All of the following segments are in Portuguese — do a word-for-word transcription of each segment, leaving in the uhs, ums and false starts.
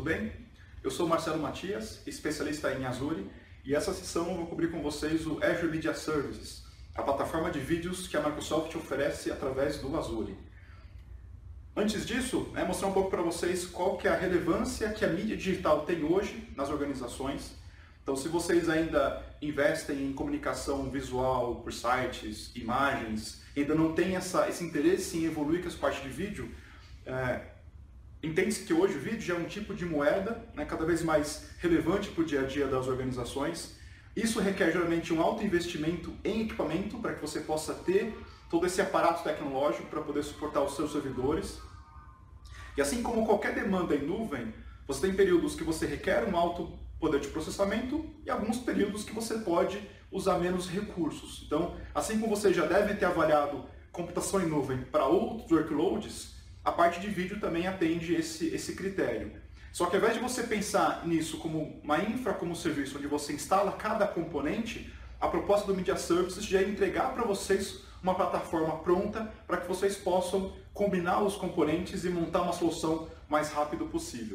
tudo bem? Eu sou Marcelo Matias, especialista em Azure, e essa sessão eu vou cobrir com vocês o Azure Media Services, a plataforma de vídeos que a Microsoft oferece através do Azure. Antes disso, é mostrar um pouco para vocês qual que é a relevância que a mídia digital tem hoje nas organizações. Então, se vocês ainda investem em comunicação visual por sites, imagens, ainda não tem essa, esse interesse em evoluir com essa parte de vídeo, é, entende-se que hoje o vídeo já é um tipo de moeda, né, cada vez mais relevante para o dia a dia das organizações. Isso requer geralmente um alto investimento em equipamento para que você possa ter todo esse aparato tecnológico para poder suportar os seus servidores. E assim como qualquer demanda em nuvem, você tem períodos que você requer um alto poder de processamento e alguns períodos que você pode usar menos recursos. Então, assim como você já deve ter avaliado computação em nuvem para outros workloads, a parte de vídeo também atende esse, esse critério. Só que ao invés de você pensar nisso como uma infra como serviço, onde você instala cada componente, a proposta do Media Services já é entregar para vocês uma plataforma pronta para que vocês possam combinar os componentes e montar uma solução mais rápido possível.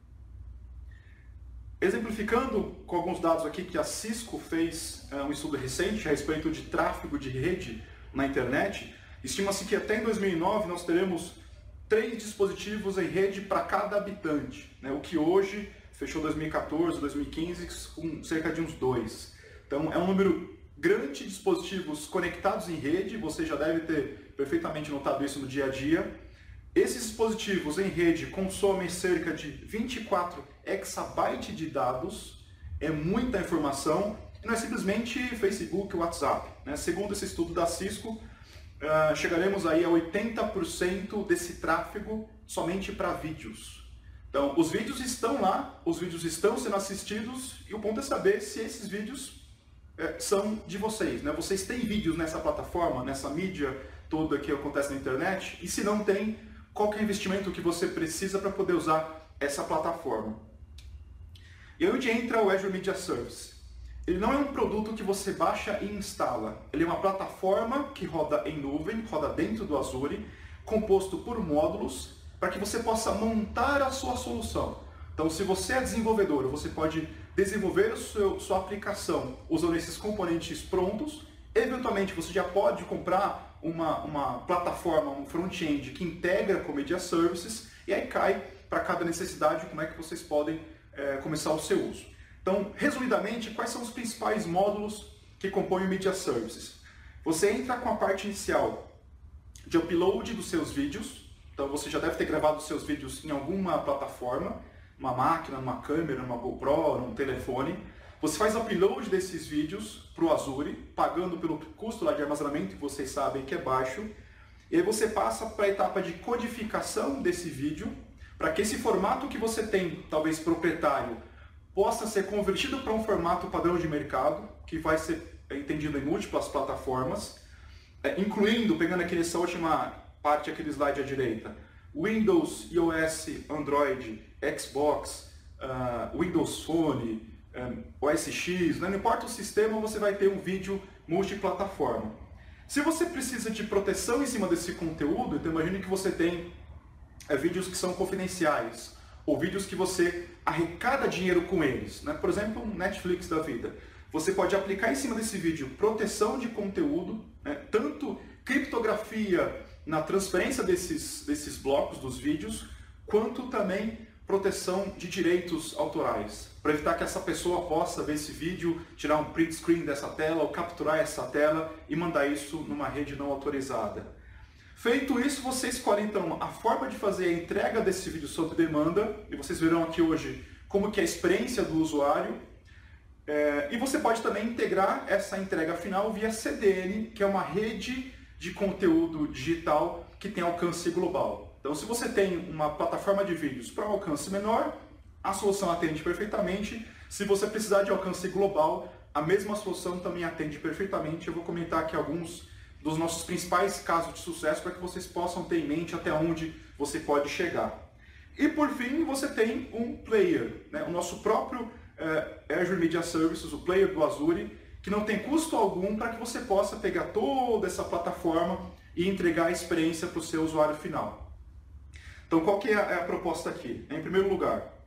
Exemplificando com alguns dados aqui que a Cisco fez é, um estudo recente a respeito de tráfego de rede na internet, estima-se que até em dois mil e nove nós teremos três dispositivos em rede para cada habitante, né? O que hoje fechou dois mil e quatorze, dois mil e quinze com cerca de uns dois. Então é um número grande de dispositivos conectados em rede, você já deve ter perfeitamente notado isso no dia a dia. Esses dispositivos em rede consomem cerca de vinte e quatro exabytes de dados, é muita informação, e não é simplesmente Facebook e WhatsApp, né? Segundo esse estudo da Cisco, Uh, chegaremos aí a oitenta por cento desse tráfego somente para vídeos. Então, os vídeos estão lá, os vídeos estão sendo assistidos, e o ponto é saber se esses vídeos é, são de vocês, né? Vocês têm vídeos nessa plataforma, nessa mídia toda que acontece na internet, e se não tem, qual que é o investimento que você precisa para poder usar essa plataforma? E aí onde entra o Azure Media Service. Ele não é um produto que você baixa e instala. Ele é uma plataforma que roda em nuvem, roda dentro do Azure, composto por módulos, para que você possa montar a sua solução. Então, se você é desenvolvedor, você pode desenvolver a sua, sua aplicação usando esses componentes prontos. Eventualmente, você já pode comprar uma, uma plataforma, um front-end que integra com Media Services, e aí cai para cada necessidade como é que vocês podem é, começar o seu uso. Então, resumidamente, quais são os principais módulos que compõem o Media Services? Você entra com a parte inicial de upload dos seus vídeos. Então, você já deve ter gravado os seus vídeos em alguma plataforma, uma máquina, uma câmera, uma GoPro, um telefone. Você faz upload desses vídeos para o Azure, pagando pelo custo lá de armazenamento, que vocês sabem que é baixo. E aí você passa para a etapa de codificação desse vídeo, para que esse formato que você tem, talvez proprietário, possa ser convertido para um formato padrão de mercado, que vai ser entendido em múltiplas plataformas, incluindo, pegando aqui nessa última parte, aquele slide à direita, Windows, iOS, Android, Xbox, uh, Windows Phone, um, O S X, não importa o sistema, você vai ter um vídeo multiplataforma. Se você precisa de proteção em cima desse conteúdo, então imagine que você tem é, vídeos que são confidenciais, ou vídeos que você arrecada dinheiro com eles, né? Por exemplo, um Netflix da vida. Você pode aplicar em cima desse vídeo proteção de conteúdo, né? Tanto criptografia na transferência desses, desses blocos dos vídeos, quanto também proteção de direitos autorais, para evitar que essa pessoa possa ver esse vídeo, tirar um print screen dessa tela, ou capturar essa tela e mandar isso numa rede não autorizada. Feito isso, você escolhe então a forma de fazer a entrega desse vídeo sob demanda, e vocês verão aqui hoje como que é a experiência do usuário, é, e você pode também integrar essa entrega final via C D N, que é uma rede de conteúdo digital que tem alcance global. Então, se você tem uma plataforma de vídeos para um alcance menor, a solução atende perfeitamente. Se você precisar de alcance global, a mesma solução também atende perfeitamente. Eu vou comentar aqui alguns dos nossos principais casos de sucesso para que vocês possam ter em mente até onde você pode chegar. E por fim, você tem um player, né? O nosso próprio eh, Azure Media Services, o player do Azure, que não tem custo algum para que você possa pegar toda essa plataforma e entregar a experiência para o seu usuário final. Então, qual que é a, é a proposta aqui? Em primeiro lugar,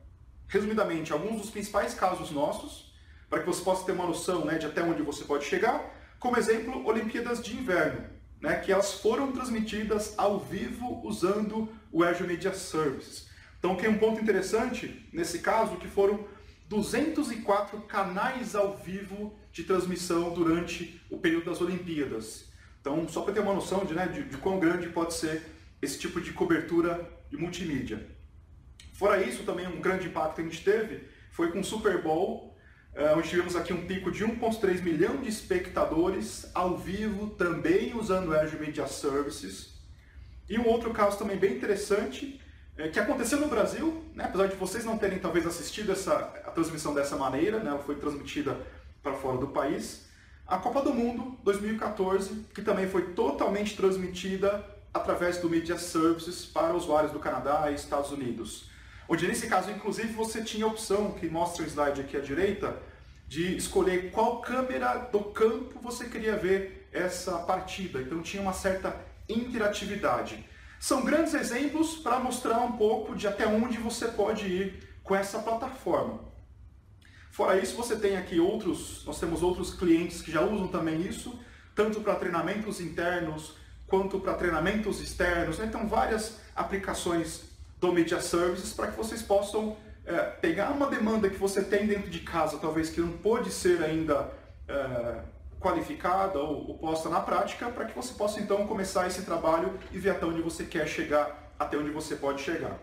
resumidamente, alguns dos principais casos nossos, para que você possa ter uma noção, né, de até onde você pode chegar. Como exemplo, Olimpíadas de Inverno, né, que elas foram transmitidas ao vivo usando o Azure Media Services. Então, tem um ponto interessante nesse caso, que foram duzentos e quatro canais ao vivo de transmissão durante o período das Olimpíadas. Então, só para ter uma noção de, né, de, de quão grande pode ser esse tipo de cobertura de multimídia. Fora isso, também um grande impacto que a gente teve foi com o Super Bowl, onde tivemos aqui um pico de um vírgula três milhão de espectadores ao vivo, também usando o Azure Media Services. E um outro caso também bem interessante, é, que aconteceu no Brasil, né, apesar de vocês não terem talvez assistido essa, a transmissão dessa maneira, né, ela foi transmitida para fora do país, a Copa do Mundo dois mil e quatorze, que também foi totalmente transmitida através do Media Services para usuários do Canadá e Estados Unidos. Onde nesse caso, inclusive, você tinha a opção, que mostra o slide aqui à direita, de escolher qual câmera do campo você queria ver essa partida. Então tinha uma certa interatividade. São grandes exemplos para mostrar um pouco de até onde você pode ir com essa plataforma. Fora isso, você tem aqui outros, nós temos outros clientes que já usam também isso, tanto para treinamentos internos quanto para treinamentos externos, né? Então várias aplicações do Media Services para que vocês possam é, pegar uma demanda que você tem dentro de casa, talvez que não pode ser ainda é, qualificada ou, ou posta na prática, para que você possa então começar esse trabalho e ver até onde você quer chegar, até onde você pode chegar.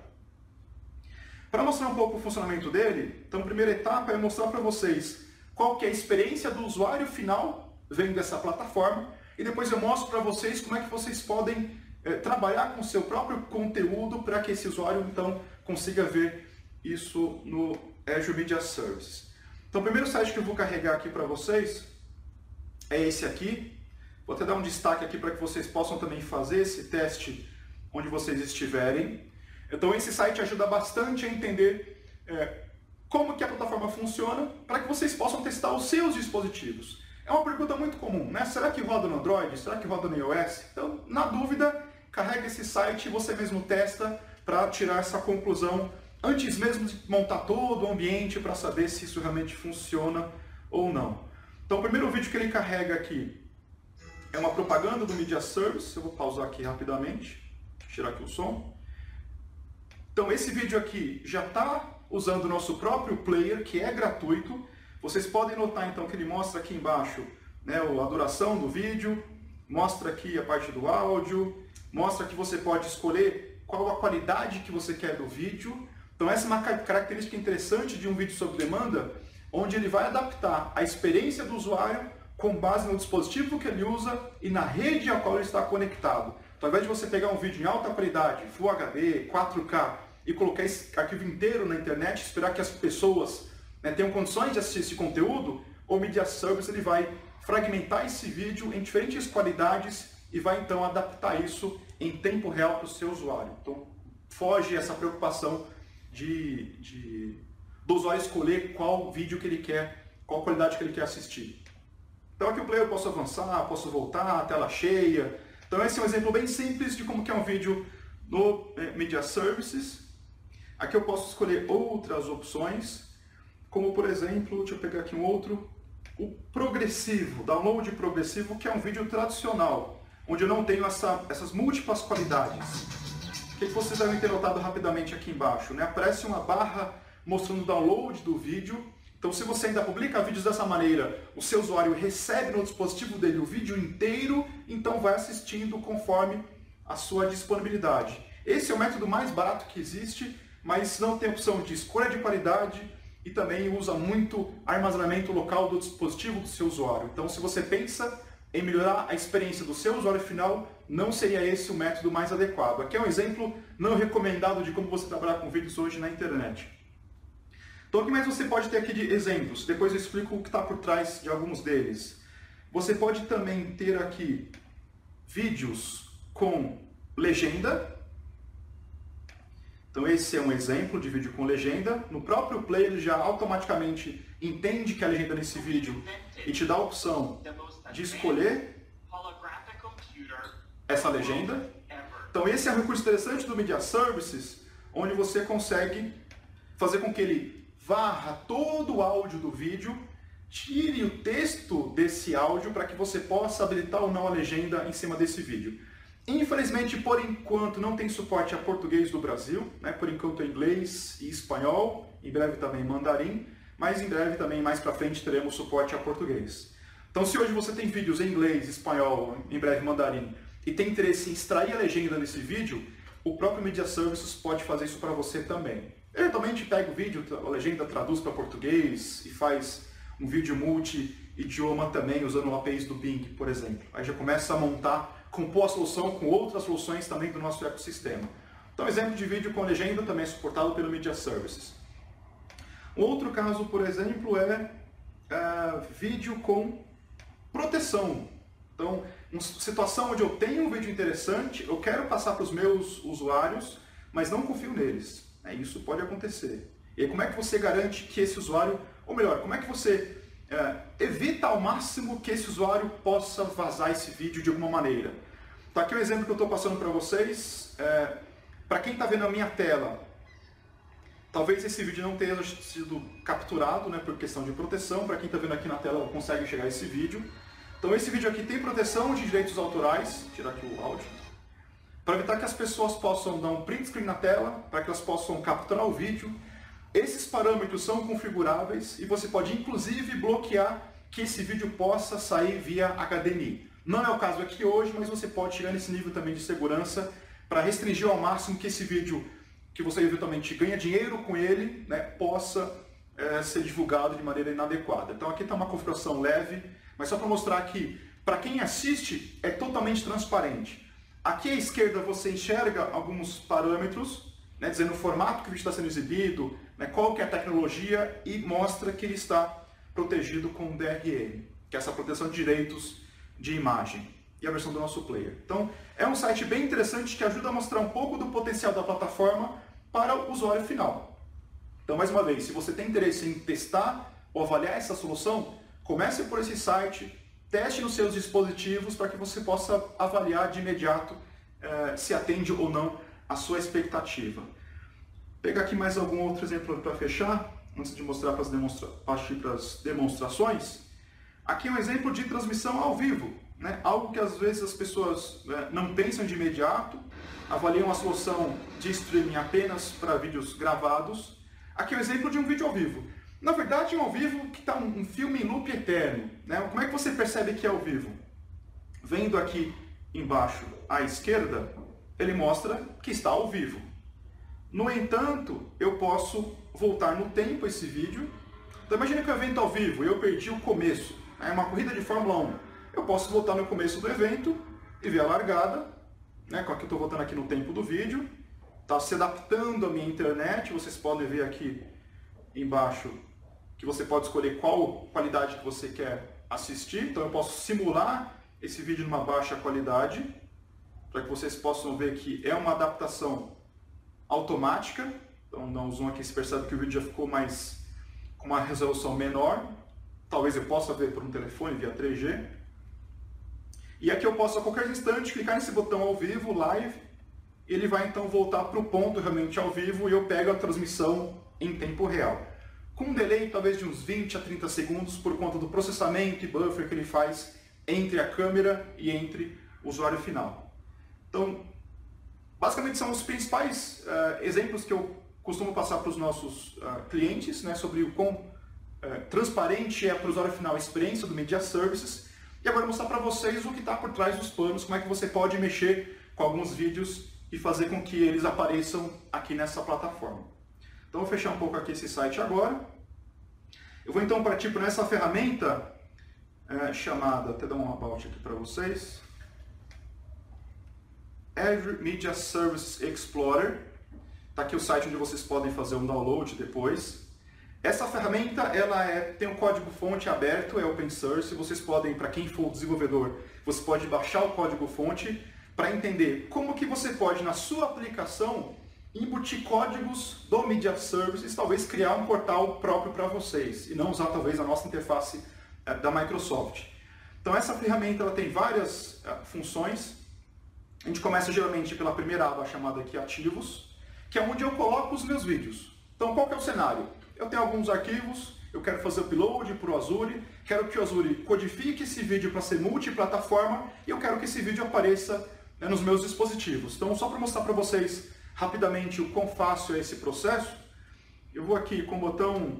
Para mostrar um pouco o funcionamento dele, então a primeira etapa é mostrar para vocês qual que é a experiência do usuário final vendo essa plataforma, e depois eu mostro para vocês como é que vocês podem É, trabalhar com o seu próprio conteúdo para que esse usuário então consiga ver isso no Azure Media Services. Então o primeiro site que eu vou carregar aqui para vocês é esse aqui. Vou até dar um destaque aqui para que vocês possam também fazer esse teste onde vocês estiverem. Então esse site ajuda bastante a entender é, como que a plataforma funciona para que vocês possam testar os seus dispositivos. É uma pergunta muito comum, né? Será que roda no Android? Será que roda no iOS? Então, na dúvida, carrega esse site e você mesmo testa para tirar essa conclusão antes mesmo de montar todo o ambiente para saber se isso realmente funciona ou não. Então o primeiro vídeo que ele carrega aqui é uma propaganda do Media Service. Eu vou pausar aqui rapidamente, tirar aqui o som. Então esse vídeo aqui já está usando o nosso próprio player, que é gratuito. Vocês podem notar então que ele mostra aqui embaixo, né, a duração do vídeo, mostra aqui a parte do áudio, mostra que você pode escolher qual a qualidade que você quer do vídeo. Então essa é uma característica interessante de um vídeo sob demanda, onde ele vai adaptar a experiência do usuário com base no dispositivo que ele usa e na rede ao qual ele está conectado. Então, ao invés de você pegar um vídeo em alta qualidade, Full H D, quatro K, e colocar esse arquivo inteiro na internet, esperar que as pessoas, né, tenham condições de assistir esse conteúdo, o Media Service ele vai fragmentar esse vídeo em diferentes qualidades e vai então adaptar isso em tempo real para o seu usuário. Então foge essa preocupação de, de, do usuário escolher qual vídeo que ele quer, qual qualidade que ele quer assistir. Então aqui o player eu posso avançar, posso voltar, tela cheia. Então esse é um exemplo bem simples de como que é um vídeo no eh, Media Services. Aqui eu posso escolher outras opções, como por exemplo, deixa eu pegar aqui um outro, o progressivo, download progressivo, que é um vídeo tradicional, onde eu não tenho essa, essas múltiplas qualidades. O que vocês devem ter notado rapidamente aqui embaixo, né? Aparece uma barra mostrando o download do vídeo. Então se você ainda publica vídeos dessa maneira, o seu usuário recebe no dispositivo dele o vídeo inteiro, então vai assistindo conforme a sua disponibilidade. Esse é o método mais barato que existe, mas não tem opção de escolha de qualidade e também usa muito armazenamento local do dispositivo do seu usuário. Então se você pensa em melhorar a experiência do seu usuário final, não seria esse o método mais adequado. Aqui é um exemplo não recomendado de como você trabalhar com vídeos hoje na internet. Então o que mais você pode ter aqui de exemplos? Depois eu explico o que está por trás de alguns deles. Você pode também ter aqui vídeos com legenda. Então esse é um exemplo de vídeo com legenda. No próprio player ele já automaticamente entende que a legenda nesse vídeo e te dá a opção de escolher essa legenda. Então esse é um recurso interessante do Media Services, onde você consegue fazer com que ele varra todo o áudio do vídeo, tire o texto desse áudio para que você possa habilitar ou não a legenda em cima desse vídeo. Infelizmente, por enquanto, não tem suporte a português do Brasil, né? Por enquanto é inglês e espanhol, em breve também mandarim, mas em breve também, mais para frente, teremos suporte a português. Então, se hoje você tem vídeos em inglês, espanhol, em breve mandarim, e tem interesse em extrair a legenda nesse vídeo, o próprio Media Services pode fazer isso para você também. Eventualmente pega o vídeo, a legenda traduz para português e faz um vídeo multi-idioma também, usando o A P Is do Bing, por exemplo. Aí já começa a montar, compor a solução com outras soluções também do nosso ecossistema. Então, exemplo de vídeo com legenda também é suportado pelo Media Services. Um outro caso, por exemplo, é, é vídeo com proteção. Então, uma situação onde eu tenho um vídeo interessante, eu quero passar para os meus usuários, mas não confio neles. É, isso pode acontecer. E aí, como é que você garante que esse usuário, ou melhor, como é que você é, evita ao máximo que esse usuário possa vazar esse vídeo de alguma maneira? Então, aqui é um exemplo que eu estou passando para vocês. É, para quem está vendo a minha tela, talvez esse vídeo não tenha sido capturado, né, por questão de proteção. Para quem está vendo aqui na tela, consegue chegar a esse vídeo. Então, esse vídeo aqui tem proteção de direitos autorais. Vou tirar aqui o áudio. Para evitar que as pessoas possam dar um print screen na tela, para que elas possam capturar o vídeo. Esses parâmetros são configuráveis e você pode inclusive bloquear que esse vídeo possa sair via H D M I. Não é o caso aqui hoje, mas você pode chegar nesse nível também de segurança para restringir ao máximo que esse vídeo, que você eventualmente ganha dinheiro com ele, né, possa é, ser divulgado de maneira inadequada. Então aqui está uma configuração leve, mas só para mostrar que para quem assiste é totalmente transparente. Aqui à esquerda você enxerga alguns parâmetros, né, dizendo o formato que o vídeo está sendo exibido, né, qual que é a tecnologia, e mostra que ele está protegido com D R M, que é essa proteção de direitos de imagem, e a versão do nosso player. Então é um site bem interessante que ajuda a mostrar um pouco do potencial da plataforma para o usuário final. Então, mais uma vez, se você tem interesse em testar ou avaliar essa solução, comece por esse site, teste nos seus dispositivos para que você possa avaliar de imediato eh, se atende ou não a sua expectativa. Vou pegar aqui mais algum outro exemplo para fechar, antes de mostrar para as demonstra partir para as demonstrações. Aqui é um exemplo de transmissão ao vivo, né? Algo que às vezes as pessoas eh, não pensam de imediato, avaliam a solução de streaming apenas para vídeos gravados. Aqui é um exemplo de um vídeo ao vivo. Na verdade, é um ao vivo que está um, um filme em loop eterno, né? Como é que você percebe que é ao vivo? Vendo aqui embaixo à esquerda, ele mostra que está ao vivo. No entanto, eu posso voltar no tempo esse vídeo. Então imagine que o evento ao vivo, eu perdi o começo. É uma corrida de Fórmula um. Eu posso voltar no começo do evento e ver a largada. Né? Aqui eu estou voltando aqui no tempo do vídeo. Está se adaptando à minha internet. Vocês podem ver aqui embaixo que você pode escolher qual qualidade que você quer assistir. Então eu posso simular esse vídeo numa baixa qualidade, para que vocês possam ver que é uma adaptação automática. Então, dá um zoom aqui, se percebe que o vídeo já ficou mais com uma resolução menor. Talvez eu possa ver por um telefone via três G. E aqui eu posso a qualquer instante clicar nesse botão ao vivo, live, e ele vai então voltar para o ponto realmente ao vivo e eu pego a transmissão em tempo real. Com um delay talvez de uns vinte a trinta segundos por conta do processamento e buffer que ele faz entre a câmera e entre o usuário final. Então, basicamente são os principais uh, exemplos que eu costumo passar para os nossos uh, clientes, né, sobre o quão uh, transparente é para o usuário final a experiência do Media Services. E agora mostrar para vocês o que está por trás dos panos, como é que você pode mexer com alguns vídeos e fazer com que eles apareçam aqui nessa plataforma. Então vou fechar um pouco aqui esse site agora. Eu vou então partir para essa ferramenta uh, chamada, até dar um about aqui para vocês, Azure Media Services Explorer. Está aqui o site onde vocês podem fazer um download depois. Essa ferramenta ela é, tem um código-fonte aberto, é open source. Vocês podem, para quem for desenvolvedor, você pode baixar o código-fonte para entender como que você pode, na sua aplicação, embutir códigos do Media Services, talvez criar um portal próprio para vocês, e não usar talvez a nossa interface é, da Microsoft. Então essa ferramenta ela tem várias é, funções. A gente começa geralmente pela primeira aba chamada aqui Ativos, que é onde eu coloco os meus vídeos. Então qual que é o cenário? eu tenho alguns arquivos, eu quero fazer upload para o Azure, quero que o Azure codifique esse vídeo para ser multiplataforma e eu quero que esse vídeo apareça, né, nos meus dispositivos. Então, só para mostrar para vocês rapidamente o quão fácil é esse processo, eu vou aqui com o botão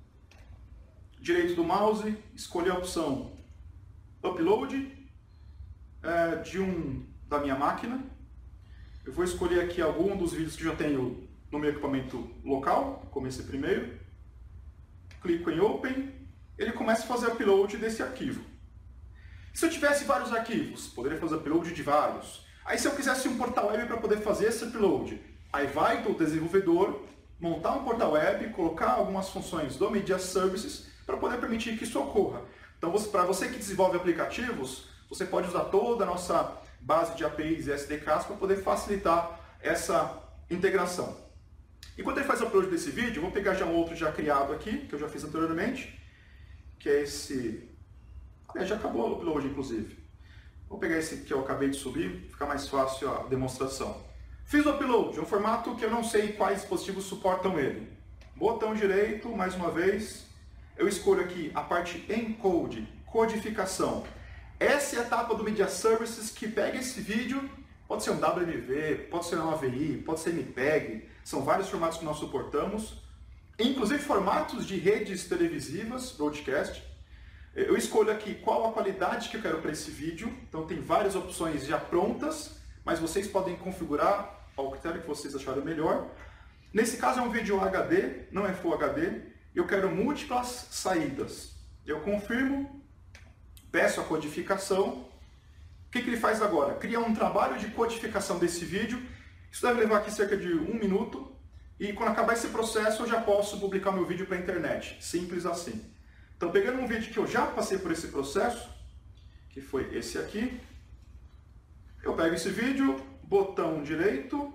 direito do mouse, escolher a opção Upload é, de um da minha máquina. Eu vou escolher aqui algum dos vídeos que já tenho no meu equipamento local, como esse primeiro. Clico em Open, ele começa a fazer upload desse arquivo. Se eu tivesse vários arquivos, poderia fazer upload de vários. Aí se eu quisesse um portal web para poder fazer esse upload, aí vai o desenvolvedor montar um portal web, colocar algumas funções do Media Services para poder permitir que isso ocorra. Então, para você que desenvolve aplicativos, você pode usar toda a nossa base de A P Is e S D Ks para poder facilitar essa integração. Enquanto ele faz o upload desse vídeo, eu vou pegar já um outro já criado aqui, que eu já fiz anteriormente, que é esse... É, já acabou o upload, inclusive. Vou pegar esse que eu acabei de subir, ficar mais fácil a demonstração. Fiz o upload, é um formato que eu não sei quais dispositivos suportam ele. Botão direito, mais uma vez, eu escolho aqui a parte Encode, codificação. Essa é a etapa do Media Services que pega esse vídeo, pode ser um W M V, pode ser um A V I, pode ser M P E G, são vários formatos que nós suportamos, inclusive formatos de redes televisivas, broadcast. Eu escolho aqui qual a qualidade que eu quero para esse vídeo, então tem várias opções já prontas, mas vocês podem configurar ao critério que vocês acharem melhor. Nesse caso é um vídeo H D, não é Full H D, eu quero múltiplas saídas. Eu confirmo, peço a codificação. O que, que ele faz agora? Cria um trabalho de codificação desse vídeo. Isso deve levar aqui cerca de um minuto. E quando acabar esse processo, eu já posso publicar meu vídeo para a internet. Simples assim. Então, pegando um vídeo que eu já passei por esse processo, que foi esse aqui, eu pego esse vídeo, botão direito,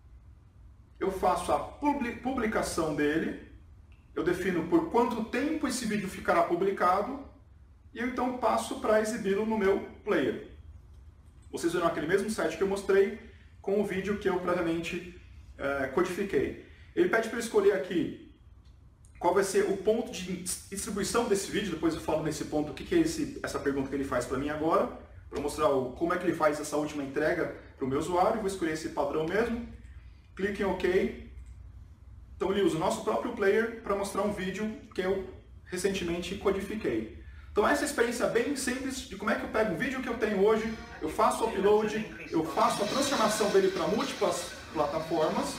eu faço a publicação dele, eu defino por quanto tempo esse vídeo ficará publicado, e eu então passo para exibi-lo no meu player. Vocês viram aquele mesmo site que eu mostrei com o vídeo que eu previamente é, codifiquei. Ele pede para eu escolher aqui qual vai ser o ponto de distribuição desse vídeo, depois eu falo nesse ponto o que, que é esse, essa pergunta que ele faz para mim agora, para mostrar o, como é que ele faz essa última entrega para o meu usuário. Vou escolher esse padrão mesmo, clique em OK. Então ele usa o nosso próprio player para mostrar um vídeo que eu recentemente codifiquei. Então essa experiência bem simples de como é que eu pego um vídeo que eu tenho hoje, eu faço o upload, eu faço a transformação dele para múltiplas plataformas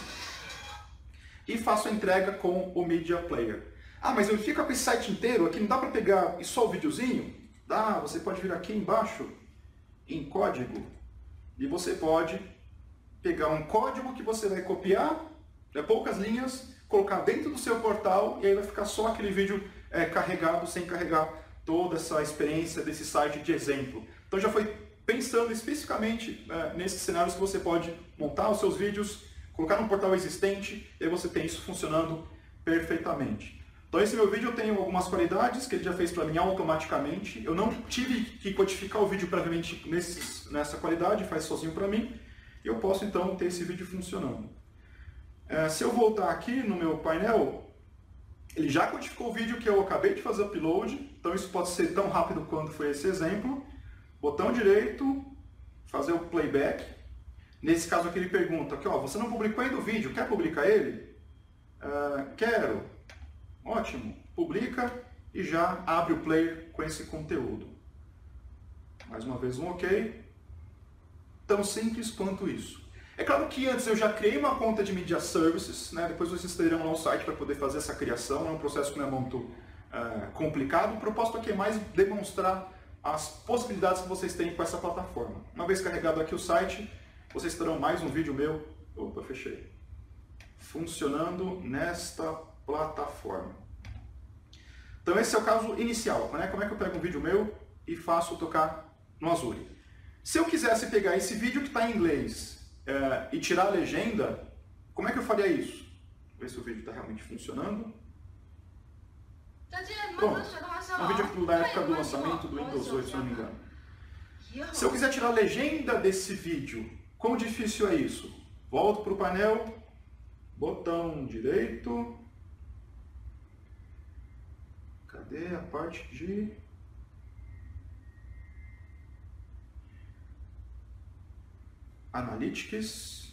e faço a entrega com o Media Player. Ah, mas eu fico com esse site inteiro, aqui não dá para pegar e só o videozinho? Dá, você pode vir aqui embaixo em código e você pode pegar um código que você vai copiar, é, poucas linhas, colocar dentro do seu portal e aí vai ficar só aquele vídeo é, carregado sem carregar toda essa experiência desse site de exemplo. Então já foi pensando especificamente é, nesses cenários que você pode montar os seus vídeos, colocar num portal existente e aí você tem isso funcionando perfeitamente. Então esse meu vídeo eu tenho algumas qualidades que ele já fez para mim automaticamente. Eu não tive que codificar o vídeo previamente nesses, nessa qualidade, faz sozinho para mim. E eu posso então ter esse vídeo funcionando. É, se eu voltar aqui no meu painel, ele já codificou o vídeo que eu acabei de fazer upload. Então isso pode ser tão rápido quanto foi esse exemplo. Botão direito, fazer o playback. Nesse caso aqui ele pergunta, aqui, ó, você não publicou ainda o vídeo, quer publicar ele? Uh, quero. Ótimo. Publica e já abre o player com esse conteúdo. Mais uma vez um OK. Tão simples quanto isso. É claro que antes eu já criei uma conta de Media Services, né? Depois vocês terão lá o site para poder fazer essa criação. É um processo que não é muito uh, complicado. O propósito aqui é mais demonstrar as possibilidades que vocês têm com essa plataforma. Uma vez carregado aqui o site, vocês terão mais um vídeo meu. Opa, fechei. Funcionando nesta plataforma. Então esse é o caso inicial, né? Como é que eu pego um vídeo meu e faço tocar no Azure. Se eu quisesse pegar esse vídeo que está em inglês é, e tirar a legenda, como é que eu faria isso? Vou ver se o vídeo está realmente funcionando. Pronto. Um vídeo da época do lançamento do Windows oito, se não me engano. Se eu quiser tirar a legenda desse vídeo, quão difícil é isso? Volto para o painel, botão direito, Cadê a parte de... Analytics.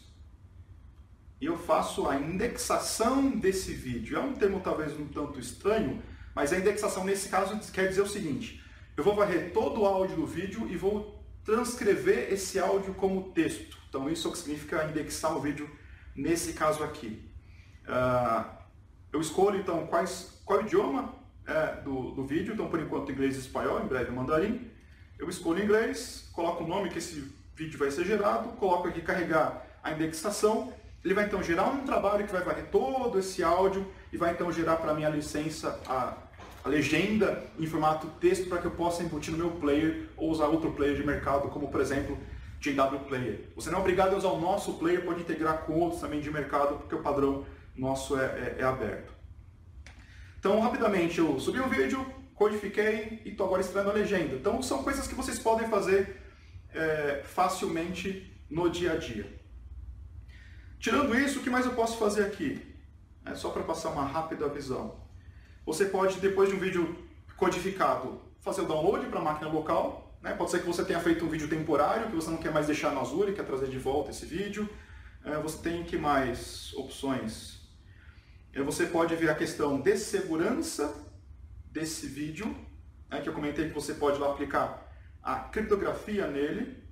E eu faço a indexação desse vídeo. É um termo talvez um tanto estranho, mas a indexação nesse caso quer dizer o seguinte: eu vou varrer todo o áudio do vídeo e vou transcrever esse áudio como texto. Então isso é o que significa indexar o vídeo nesse caso aqui. Uh, eu escolho então quais, qual idioma é, do, do vídeo. Então por enquanto inglês e espanhol, em breve mandarim. Eu escolho inglês, coloco o nome que esse vídeo vai ser gerado, coloco aqui carregar a indexação. Ele vai então gerar um trabalho que vai varrer todo esse áudio e vai então gerar para mim a licença, a, a legenda em formato texto para que eu possa embutir no meu player ou usar outro player de mercado, como por exemplo J W Player. Você não é obrigado a usar o nosso player, pode integrar com outros também de mercado, porque o padrão nosso é, é, é aberto. Então rapidamente eu subi um vídeo, codifiquei e estou agora extraindo a legenda. Então são coisas que vocês podem fazer é, facilmente no dia a dia. Tirando isso, o que mais eu posso fazer aqui? É só para passar uma rápida visão. Você pode, depois de um vídeo codificado, fazer o download para a máquina local. Né? Pode ser que você tenha feito um vídeo temporário, que você não quer mais deixar no Azure, quer trazer de volta esse vídeo. É, você tem que mais opções? É, você pode ver a questão de segurança desse vídeo, né? Que eu comentei que você pode lá aplicar a criptografia nele.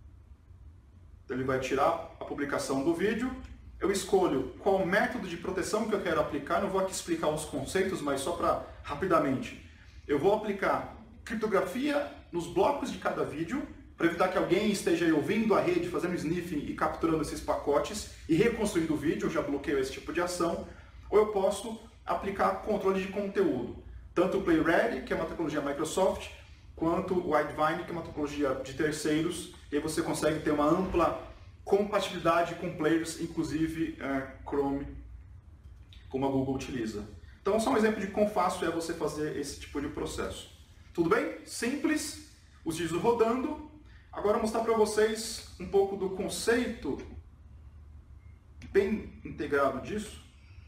Então, ele vai tirar a publicação do vídeo. Eu escolho qual método de proteção que eu quero aplicar. Não vou aqui explicar os conceitos, mas só para rapidamente. Eu vou aplicar criptografia nos blocos de cada vídeo, para evitar que alguém esteja aí ouvindo a rede, fazendo sniffing e capturando esses pacotes e reconstruindo o vídeo. Eu já bloqueio esse tipo de ação. Ou eu posso aplicar controle de conteúdo. Tanto o PlayReady, que é uma tecnologia Microsoft, quanto o Widevine, que é uma tecnologia de terceiros. E aí você consegue ter uma ampla compatibilidade com players, inclusive é, Chrome, como a Google utiliza. Então, só um exemplo de quão fácil é você fazer esse tipo de processo. Tudo bem? Simples, os vídeos rodando. Agora, vou mostrar para vocês um pouco do conceito bem integrado disso.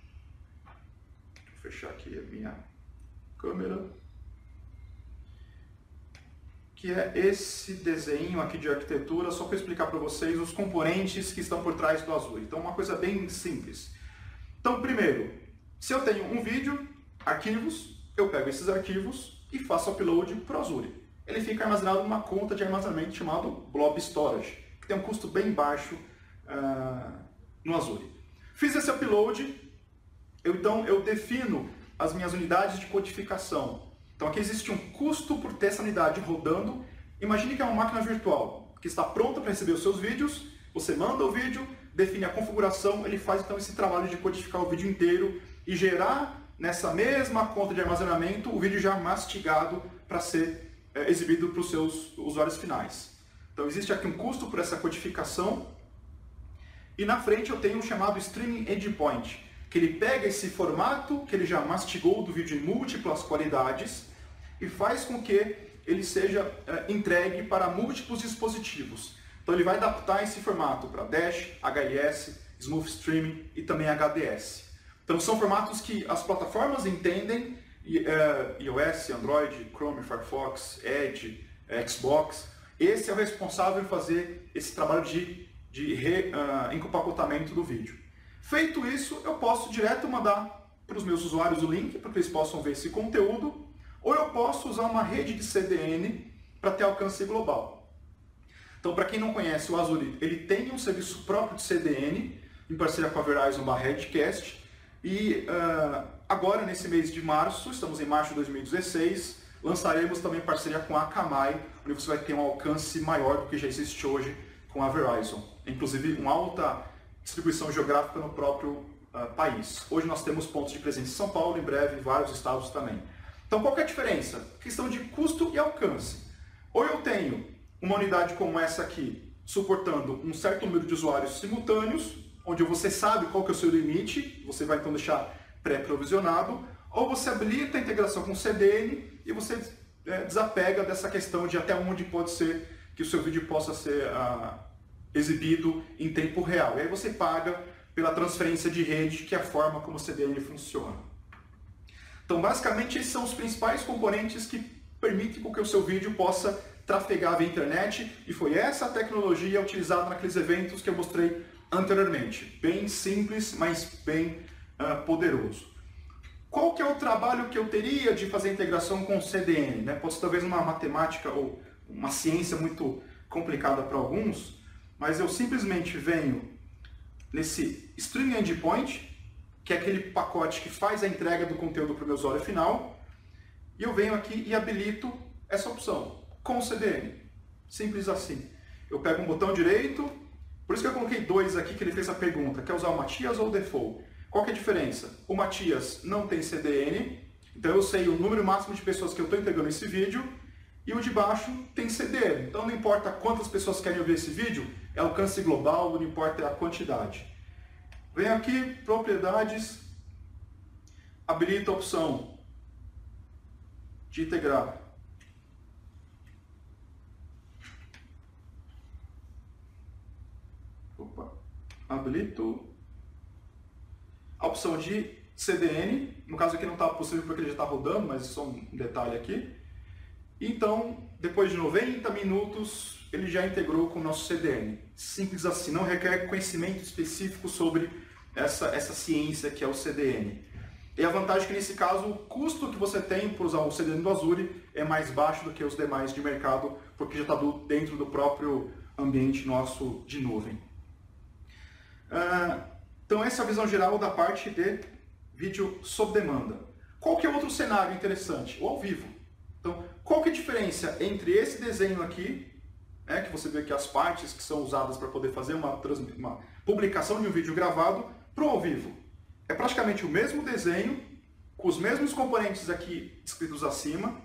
Vou fechar aqui a minha câmera. Que é esse desenho aqui de arquitetura, só para explicar para vocês os componentes que estão por trás do Azure. Então, uma coisa bem simples. Então, primeiro, se eu tenho um vídeo, arquivos, eu pego esses arquivos e faço upload para o Azure. Ele fica armazenado numa conta de armazenamento chamado Blob Storage, que tem um custo bem baixo uh, no Azure. Fiz esse upload, eu, então eu defino as minhas unidades de codificação. Então aqui existe um custo por ter essa unidade rodando. Imagine que é uma máquina virtual que está pronta para receber os seus vídeos, você manda o vídeo, define a configuração, ele faz então esse trabalho de codificar o vídeo inteiro e gerar nessa mesma conta de armazenamento o vídeo já mastigado para ser é, exibido para os seus usuários finais. Então existe aqui um custo por essa codificação e na frente eu tenho um chamado Streaming Endpoint, que ele pega esse formato que ele já mastigou do vídeo em múltiplas qualidades e faz com que ele seja é, entregue para múltiplos dispositivos. Então ele vai adaptar esse formato para Dash, H I S, Smooth Streaming e também H D S. Então são formatos que as plataformas entendem, é, iOS, Android, Chrome, Firefox, Edge, Xbox. Esse é o responsável em fazer esse trabalho de, de re, uh, empacotamento do vídeo. Feito isso, eu posso direto mandar para os meus usuários o link para que eles possam ver esse conteúdo, ou eu posso usar uma rede de C D N para ter alcance global. Então, para quem não conhece, o Azure ele tem um serviço próprio de C D N, em parceria com a Verizon barra Redcast, e uh, agora, nesse mês de março, estamos em março de dois mil e dezesseis, lançaremos também parceria com a Akamai, onde você vai ter um alcance maior do que já existe hoje com a Verizon. Inclusive, uma alta distribuição geográfica no próprio uh, país. Hoje nós temos pontos de presença em São Paulo, em breve em vários estados também. Então qual que é a diferença? Questão de custo e alcance. Ou eu tenho uma unidade como essa aqui, suportando um certo número de usuários simultâneos, onde você sabe qual que é o seu limite, você vai então deixar pré-provisionado, ou você habilita a integração com o C D N e você é, desapega dessa questão de até onde pode ser que o seu vídeo possa ser uh, exibido em tempo real. E aí você paga pela transferência de rede, que é a forma como o C D N funciona. Então, basicamente, esses são os principais componentes que permitem que o seu vídeo possa trafegar via internet, e foi essa tecnologia utilizada naqueles eventos que eu mostrei anteriormente. Bem simples, mas bem uh, poderoso. Qual que é o trabalho que eu teria de fazer a integração com o C D N? Né? Pode ser talvez uma matemática ou uma ciência muito complicada para alguns, mas eu simplesmente venho nesse Stream Endpoint, que é aquele pacote que faz a entrega do conteúdo para o meu usuário final, e eu venho aqui e habilito essa opção, com o C D N. Simples assim. Eu pego um botão direito, por isso que eu coloquei dois aqui que ele fez a pergunta, quer usar o Matias ou o Default? Qual que é a diferença? O Matias não tem C D N, então eu sei o número máximo de pessoas que eu estou entregando esse vídeo, e o de baixo tem C D N. Então não importa quantas pessoas querem ver esse vídeo, é alcance global, não importa a quantidade. Venho aqui, propriedades, habilita a opção de integrar. Opa, habilito a opção de C D N, no caso aqui não está possível porque ele já está rodando, mas só um detalhe aqui. Então, depois de noventa minutos, ele já integrou com o nosso C D N. Simples assim, não requer conhecimento específico sobre essa, essa ciência que é o C D N. E a vantagem é que nesse caso, o custo que você tem por usar o C D N do Azure é mais baixo do que os demais de mercado, porque já está dentro do próprio ambiente nosso de nuvem. Uh, Então essa é a visão geral da parte de vídeo sob demanda. Qual que é outro cenário interessante? O ao vivo. Então, qual que é a diferença entre esse desenho aqui, né, que você vê aqui as partes que são usadas para poder fazer uma, uma publicação de um vídeo gravado, para o ao vivo? É praticamente o mesmo desenho, com os mesmos componentes aqui escritos acima.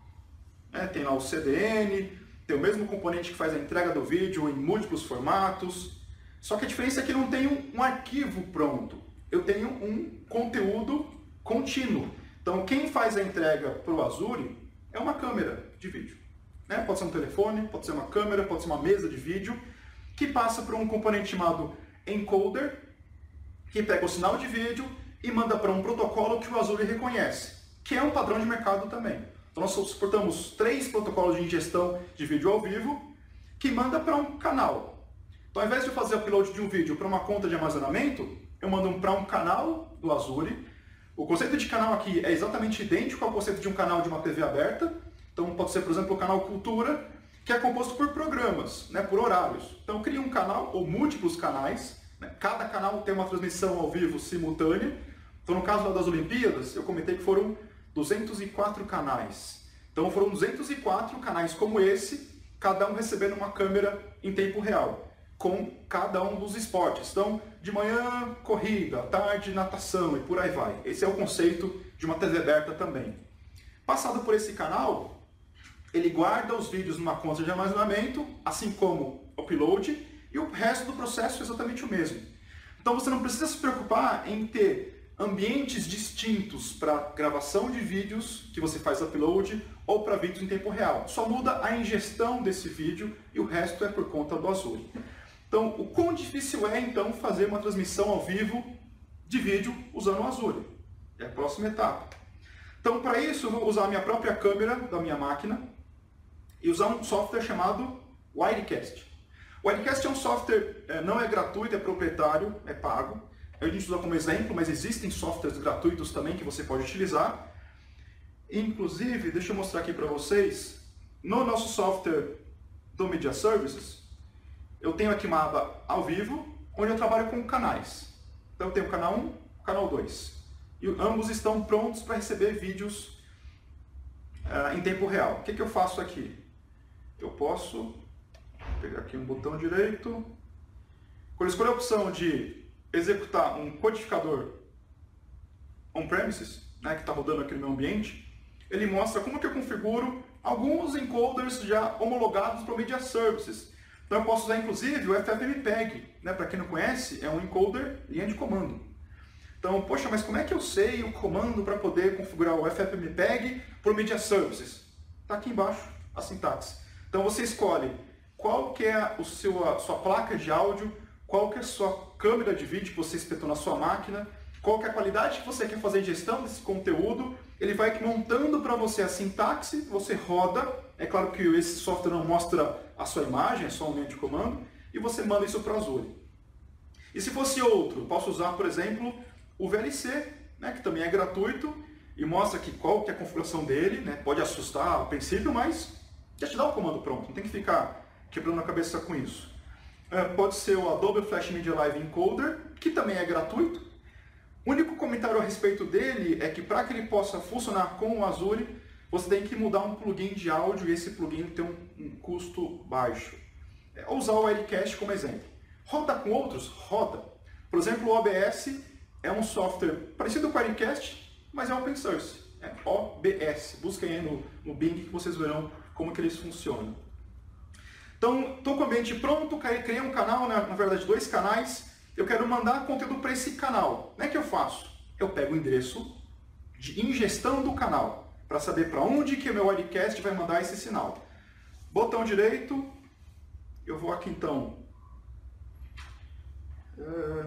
Né, tem lá o C D N, tem o mesmo componente que faz a entrega do vídeo em múltiplos formatos. Só que a diferença é que não tem um, um arquivo pronto, eu tenho um conteúdo contínuo. Então quem faz a entrega para o Azure é uma câmera de vídeo. Né? Pode ser um telefone, pode ser uma câmera, pode ser uma mesa de vídeo, que passa por um componente chamado encoder, que pega o sinal de vídeo e manda para um protocolo que o Azure reconhece, que é um padrão de mercado também. Então nós suportamos três protocolos de ingestão de vídeo ao vivo, que manda para um canal. Então, ao invés de eu fazer o upload de um vídeo para uma conta de armazenamento, eu mando um para um canal do Azure. O conceito de canal aqui é exatamente idêntico ao conceito de um canal de uma T V aberta. Então, pode ser, por exemplo, o canal Cultura, que é composto por programas, né, por horários. Então, eu crio um canal ou múltiplos canais. Né, cada canal tem uma transmissão ao vivo simultânea. Então, no caso das Olimpíadas, eu comentei que foram duzentos e quatro canais. Então, foram duzentos e quatro canais como esse, cada um recebendo uma câmera em tempo real, com cada um dos esportes. Então, de manhã, corrida, à tarde, natação e por aí vai. Esse é o conceito de uma T V aberta também. Passado por esse canal, ele guarda os vídeos numa conta de armazenamento, assim como o upload, e o resto do processo é exatamente o mesmo. Então, você não precisa se preocupar em ter ambientes distintos para gravação de vídeos que você faz upload ou para vídeos em tempo real. Só muda a ingestão desse vídeo e o resto é por conta do Azure. Então, o quão difícil é, então, fazer uma transmissão ao vivo de vídeo usando o Azure? É a próxima etapa. Então, para isso, eu vou usar a minha própria câmera da minha máquina e usar um software chamado Wirecast. O Wirecast é um software, não é gratuito, é proprietário, é pago. A gente usa como exemplo, mas existem softwares gratuitos também que você pode utilizar. Inclusive, deixa eu mostrar aqui para vocês, no nosso software do Media Services, eu tenho aqui uma aba ao vivo, onde eu trabalho com canais. Então eu tenho o canal um, o canal dois. E ambos estão prontos para receber vídeos uh, em tempo real. O que, que eu faço aqui? Eu posso pegar aqui um botão direito. Quando eu escolher a opção de executar um codificador on-premises, né, que está rodando aqui no meu ambiente, ele mostra como que eu configuro alguns encoders já homologados para o Media Services. Então eu posso usar inclusive o F F M P E G, né? Para quem não conhece, é um encoder linha de comando. Então, poxa, mas como é que eu sei o comando para poder configurar o F F M P E G para o Media Services? Está aqui embaixo a sintaxe. Então você escolhe qual que é o seu, a sua placa de áudio, qual que é a sua câmera de vídeo que você espetou na sua máquina, qual que é a qualidade que você quer fazer a gestão desse conteúdo ele vai montando para você a sintaxe, você roda, é claro que esse software não mostra a sua imagem, é só um linha de comando, e você manda isso para o Azure. E se fosse outro, posso usar, por exemplo, o V L C, né, que também é gratuito, e mostra aqui qual que é a configuração dele, né, pode assustar a princípio, mas já te dá o comando pronto, não tem que ficar quebrando a cabeça com isso. É, pode ser o Adobe Flash Media Live Encoder, que também é gratuito. O único comentário a respeito dele é que para que ele possa funcionar com o Azure, você tem que mudar um plugin de áudio e esse plugin tem um, um custo baixo. É, usar o Wirecast como exemplo. Roda com outros? Roda. Por exemplo, o O B S é um software parecido com o Wirecast, mas é open source. É O B S. Busquem aí no, no Bing que vocês verão como que eles funcionam. Então, estou com o ambiente pronto, criei um canal, na, na verdade dois canais. Eu quero mandar conteúdo para esse canal. Como é que eu faço? Eu pego o endereço de ingestão do canal, para saber para onde que o meu Wirecast vai mandar esse sinal. Botão direito, eu vou aqui então... Uh...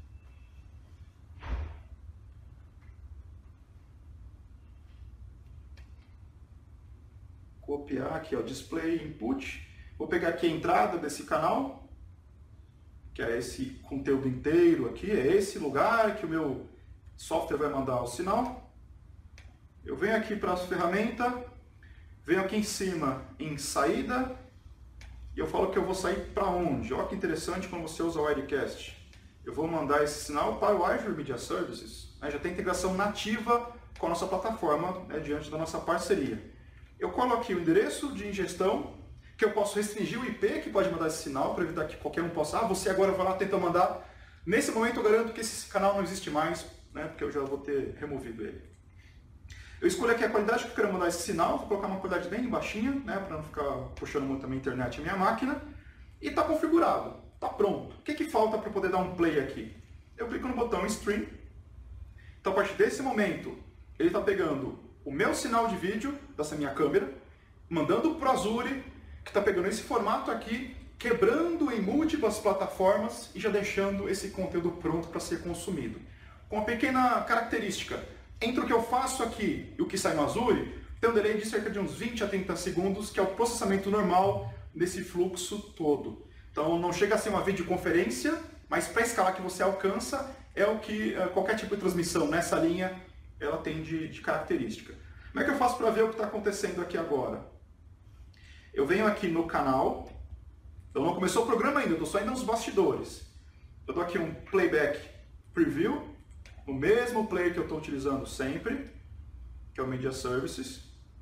copiar aqui, ó, display input. Vou pegar aqui a entrada desse canal, que é esse conteúdo inteiro aqui, é esse lugar que o meu software vai mandar o sinal. Eu venho aqui para as ferramentas, venho aqui em cima em saída, e eu falo que eu vou sair para onde? Olha que interessante quando você usa o Wirecast. Eu vou mandar esse sinal para o Azure Media Services, né? Já tem integração nativa com a nossa plataforma, né, diante da nossa parceria. Eu colo aqui o endereço de ingestão, que eu posso restringir o I P que pode mandar esse sinal, para evitar que qualquer um possa, ah, você agora vai lá tentar mandar. Nesse momento eu garanto que esse canal não existe mais, né, porque eu já vou ter removido ele. Eu escolho aqui a qualidade que eu quero mandar esse sinal, vou colocar uma qualidade bem baixinha, né, para não ficar puxando muito a minha internet e a minha máquina. E está configurado, está pronto. O que, que falta para poder dar um play aqui? Eu clico no botão Stream. Então a partir desse momento, ele está pegando o meu sinal de vídeo dessa minha câmera, mandando para o Azure, que está pegando esse formato aqui, quebrando em múltiplas plataformas e já deixando esse conteúdo pronto para ser consumido. Com uma pequena característica, entre o que eu faço aqui e o que sai no Azure, tem um delay de cerca de uns vinte a trinta segundos, que é o processamento normal desse fluxo todo. Então não chega a ser uma videoconferência, mas para a escala que você alcança, é o que qualquer tipo de transmissão nessa linha ela tem de, de característica. Como é que eu faço para ver o que está acontecendo aqui agora? Eu venho aqui no canal, então não começou o programa ainda, eu estou só indo nos bastidores. Eu dou aqui um playback preview, o mesmo player que eu estou utilizando sempre, que é o Media Services.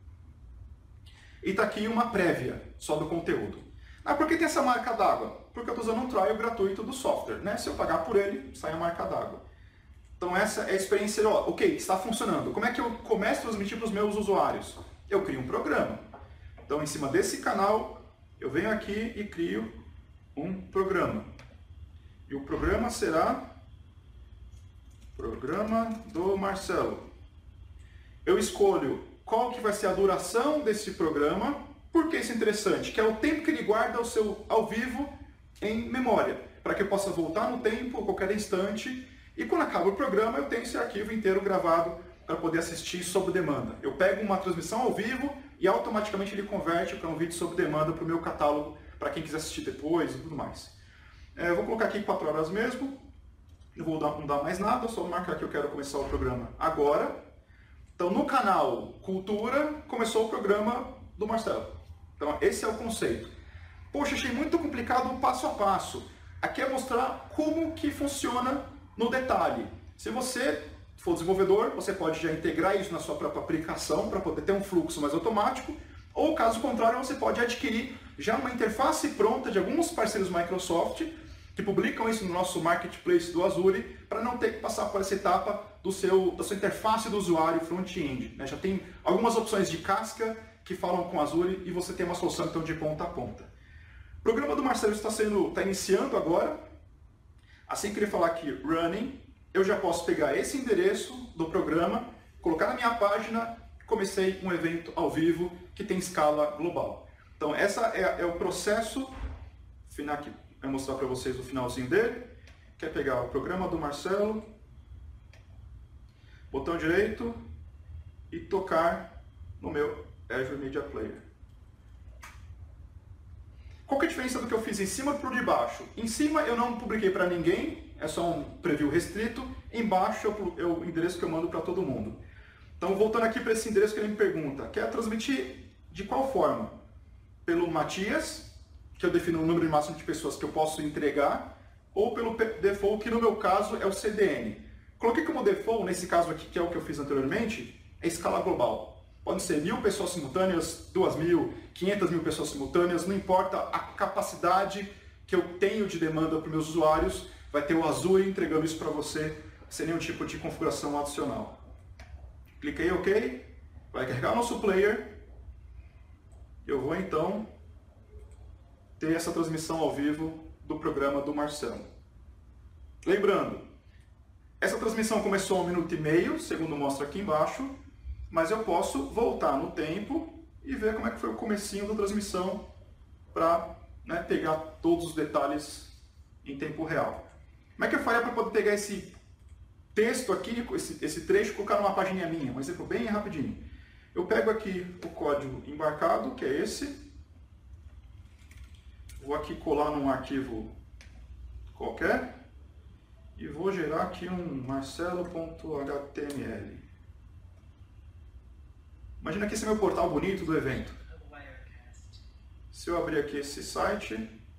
E está aqui uma prévia só do conteúdo. Ah, por que tem essa marca d'água? Porque eu estou usando um trial gratuito do software, né? Se eu pagar por ele, sai a marca d'água. Então essa é a experiência, ó, ok, está funcionando. Como é que eu começo a transmitir para os meus usuários? Eu crio um programa. Então em cima desse canal, eu venho aqui e crio um programa. E o programa será Programa do Marcelo. Eu escolho qual que vai ser a duração desse programa. Por que isso é interessante? Que é o tempo que ele guarda o seu ao vivo em memória, para que eu possa voltar no tempo a qualquer instante. E quando acaba o programa, eu tenho esse arquivo inteiro gravado para poder assistir sob demanda. Eu pego uma transmissão ao vivo e automaticamente ele converte para um vídeo sob demanda para o meu catálogo, para quem quiser assistir depois e tudo mais. É, eu vou colocar aqui quatro horas mesmo, não vou dar, não dar mais nada, só marcar que eu quero começar o programa agora. Então no canal Cultura começou o programa do Marcelo. Então esse é o conceito. Poxa, achei muito complicado o passo a passo. Aqui é mostrar como que funciona no detalhe. Se você for desenvolvedor, você pode já integrar isso na sua própria aplicação para poder ter um fluxo mais automático, ou caso contrário, você pode adquirir já uma interface pronta de alguns parceiros Microsoft que publicam isso no nosso marketplace do Azure, para não ter que passar por essa etapa do seu, da sua interface do usuário front-end, né? Já tem algumas opções de casca que falam com Azure e você tem uma solução então de ponta a ponta. O programa do Marcelo está sendo, está iniciando agora. Assim que ele falar aqui running, eu já posso pegar esse endereço do programa, colocar na minha página, comecei um evento ao vivo que tem escala global. Então essa é, é o processo final aqui. Vou mostrar para vocês o finalzinho dele. Quer pegar o programa do Marcelo, botão direito, e tocar no meu Azure Media Player. Qual que é a diferença do que eu fiz em cima para o de baixo? Em cima eu não publiquei para ninguém, é só um preview restrito. Embaixo é o endereço que eu mando para todo mundo. Então, voltando aqui para esse endereço que ele me pergunta, quer transmitir de qual forma? Pelo Matias, que eu defino o número máximo de pessoas que eu posso entregar, ou pelo default, que no meu caso é o C D N. Coloquei como default, nesse caso aqui, que é o que eu fiz anteriormente, é escala global. Podem ser mil pessoas simultâneas, duas mil, quinhentas mil pessoas simultâneas, não importa a capacidade que eu tenho de demanda para os meus usuários, vai ter o Azure entregando isso para você, sem nenhum tipo de configuração adicional. Cliquei em OK, vai carregar o nosso player. Eu vou então ter essa transmissão ao vivo do programa do Marcelo. Lembrando, essa transmissão começou a um minuto e meio, segundo mostra aqui embaixo, mas eu posso voltar no tempo e ver como é que foi o comecinho da transmissão para, né, pegar todos os detalhes em tempo real. Como é que eu faria para poder pegar esse texto aqui, esse, esse trecho, e colocar numa página minha? Um exemplo bem rapidinho. Eu pego aqui o código embarcado, que é esse. Vou aqui colar num arquivo qualquer. E vou gerar aqui um marcelo ponto H T M L. Imagina que esse é meu portal bonito do evento. Se eu abrir aqui esse site...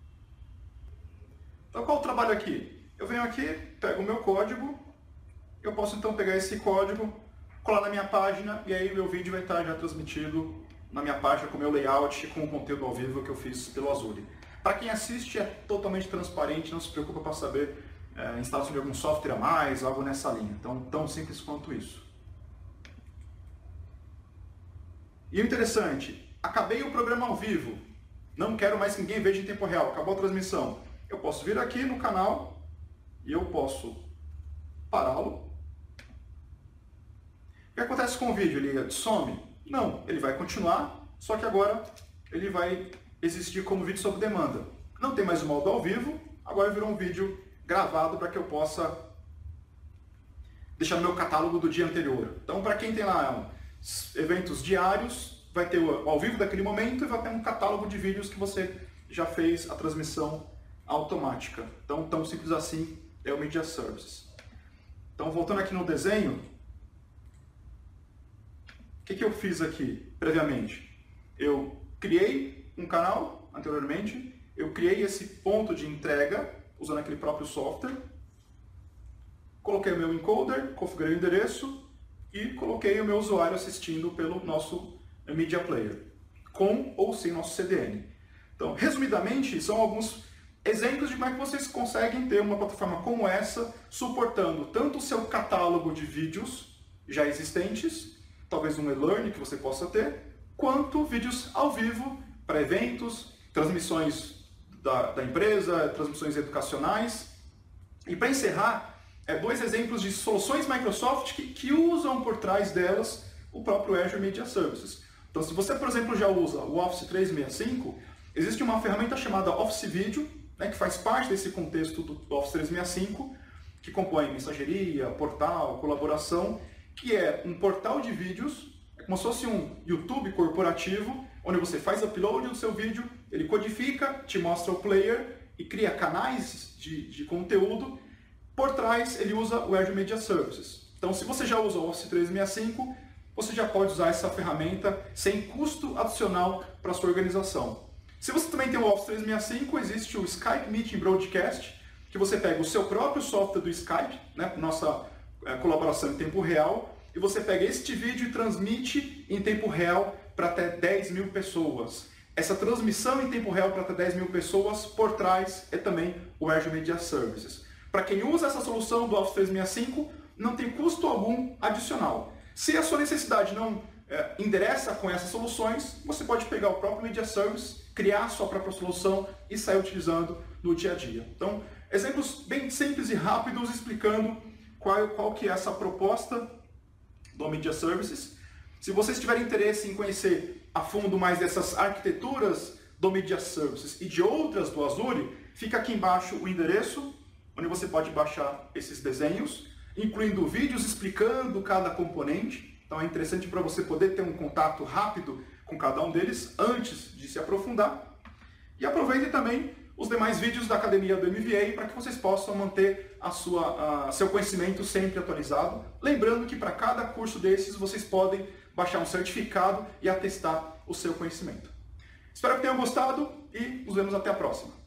Então, qual o trabalho aqui? Eu venho aqui, pego o meu código, eu posso então pegar esse código, colar na minha página, e aí meu vídeo vai estar já transmitido na minha página com o meu layout, com o conteúdo ao vivo que eu fiz pelo Azure. Para quem assiste é totalmente transparente, não se preocupa para saber é, instalação de algum software a mais, algo nessa linha. Então, tão simples quanto isso. E o interessante, acabei o programa ao vivo, não quero mais que ninguém veja em tempo real, acabou a transmissão. Eu posso vir aqui no canal e eu posso pará-lo. O que acontece com o vídeo? Ele some? Não, ele vai continuar, só que agora ele vai existir como vídeo sob demanda. Não tem mais o modo ao vivo, agora virou um vídeo gravado para que eu possa deixar no meu catálogo do dia anterior. Então, para quem tem lá eventos diários, vai ter o ao vivo daquele momento e vai ter um catálogo de vídeos que você já fez a transmissão automática. Então, tão simples assim é o Media Services. Então, voltando aqui no desenho, o que, que eu fiz aqui previamente? Eu criei um canal anteriormente, eu criei esse ponto de entrega usando aquele próprio software, coloquei o meu encoder, configurei o endereço e coloquei o meu usuário assistindo pelo nosso Media Player, com ou sem nosso C D N. Então, resumidamente, são alguns exemplos de como é que vocês conseguem ter uma plataforma como essa, suportando tanto o seu catálogo de vídeos já existentes, talvez um e-learning que você possa ter, quanto vídeos ao vivo para eventos, transmissões da, da empresa, transmissões educacionais. E para encerrar, é, dois exemplos de soluções Microsoft que, que usam por trás delas o próprio Azure Media Services. Então, se você, por exemplo, já usa o Office trezentos e sessenta e cinco, existe uma ferramenta chamada Office Video, né, que faz parte desse contexto do Office trezentos e sessenta e cinco, que compõe mensageria, portal, colaboração, que é um portal de vídeos, é como se fosse um YouTube corporativo, onde você faz upload do seu vídeo, ele codifica, te mostra o player e cria canais de, de conteúdo. Por trás, ele usa o Azure Media Services. Então, se você já usa o Office trezentos e sessenta e cinco, você já pode usar essa ferramenta sem custo adicional para a sua organização. Se você também tem o Office trezentos e sessenta e cinco, existe o Skype Meeting Broadcast, que você pega o seu próprio software do Skype, né, nossa é, colaboração em tempo real, e você pega este vídeo e transmite em tempo real para até dez mil pessoas. Essa transmissão em tempo real para até dez mil pessoas, por trás, é também o Azure Media Services. Para quem usa essa solução do Office trezentos e sessenta e cinco, não tem custo algum adicional. Se a sua necessidade não é, endereça com essas soluções, você pode pegar o próprio Media Service, criar a sua própria solução e sair utilizando no dia a dia. Então, exemplos bem simples e rápidos explicando qual, qual que é essa proposta do Media Services. Se vocês tiverem interesse em conhecer a fundo mais dessas arquiteturas do Media Services e de outras do Azure, fica aqui embaixo o endereço, onde você pode baixar esses desenhos, incluindo vídeos explicando cada componente. Então é interessante para você poder ter um contato rápido com cada um deles antes de se aprofundar. E aproveitem também os demais vídeos da Academia do M V A para que vocês possam manter a sua, a, seu conhecimento sempre atualizado. Lembrando que para cada curso desses vocês podem baixar um certificado e atestar o seu conhecimento. Espero que tenham gostado e nos vemos até a próxima.